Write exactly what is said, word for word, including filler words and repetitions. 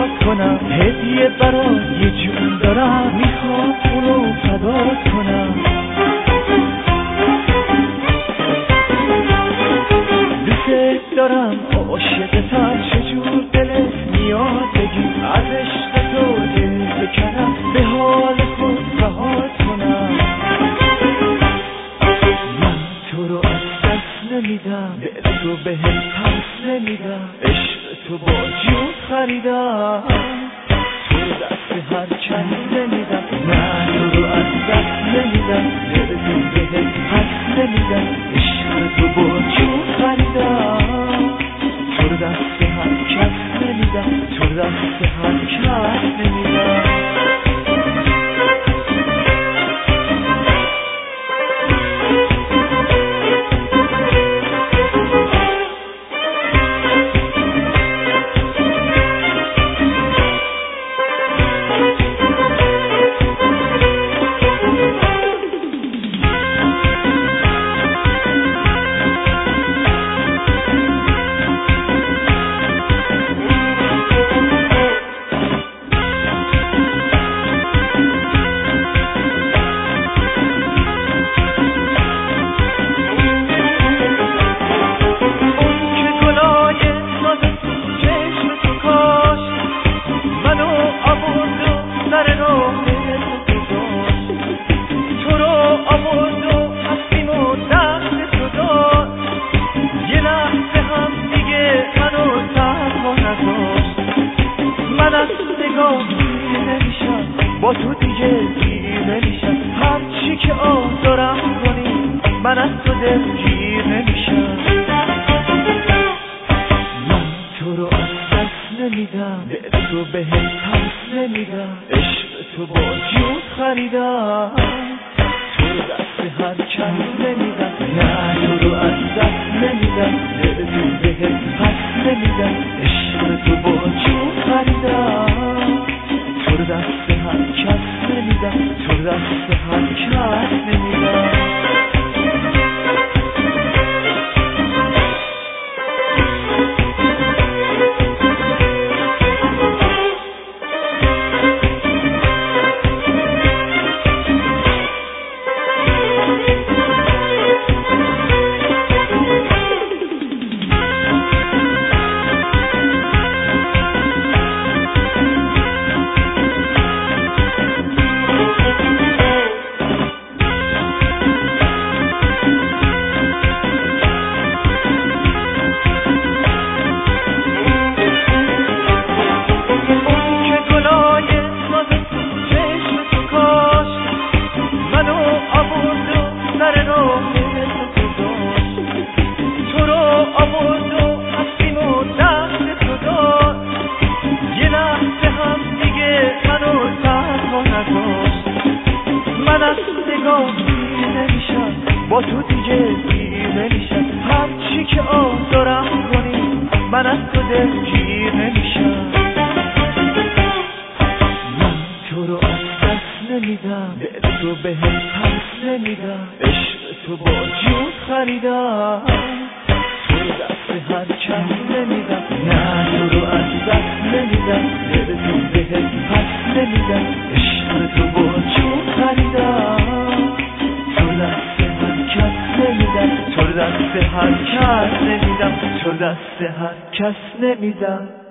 کنم، هدیه برای جون دارم، میخوام اونو فدا کنم. دوست دارم عاشقتم، چجور دلت میاد بگی، از عشق تو دل بکنم، به حال خود رها کنم. من تو رو از دست نمیدم، دل تو بهم پس نمیدم، عشق تو با جون خریدم، تو رو دست هر کس نمیدم. نه تو رو از دست نمیدم، دل تو بهم پس نمیدم، عشق تو با جون خریدم، تو رو دست هر کس نمیدم، تو رو دست هر کس نمیدم. با تو دیگه گیر نمیشم، هر چی که آزارم کنی من از تو دلگیر نمیشم. من تو رو از دست نمیدم، دل تو بهم پس نمیدم، عشق تو با جون خریدم، تو رو دست هر کس نمیدم. نه تو رو از دست نمیدم، دل تو بهم پس نمیدم، عشق تو با جون خریدم، تو رو دست هر کس نمیدم، تو رو دست هر کس نمیدم. من از نگاه گیر نمیشم، با تو دیگه گیر نمیشم، هر چی که آزارم کنی من از تو دلگیر نمیشم. من تو رو از دست نمیدم، دل تو بهم پس نمیدم، عشق تو با جون خریدم، تو رو دست هر کس نمیدم. نه تو رو از دست نمیدم، دل تو بهم پس نمیدم، عشق تو با جون خریدم، تو رو دست هر کس نمیدم، تو رو دست هر کس نمیدم، تو رو دست هر کس نمیدم.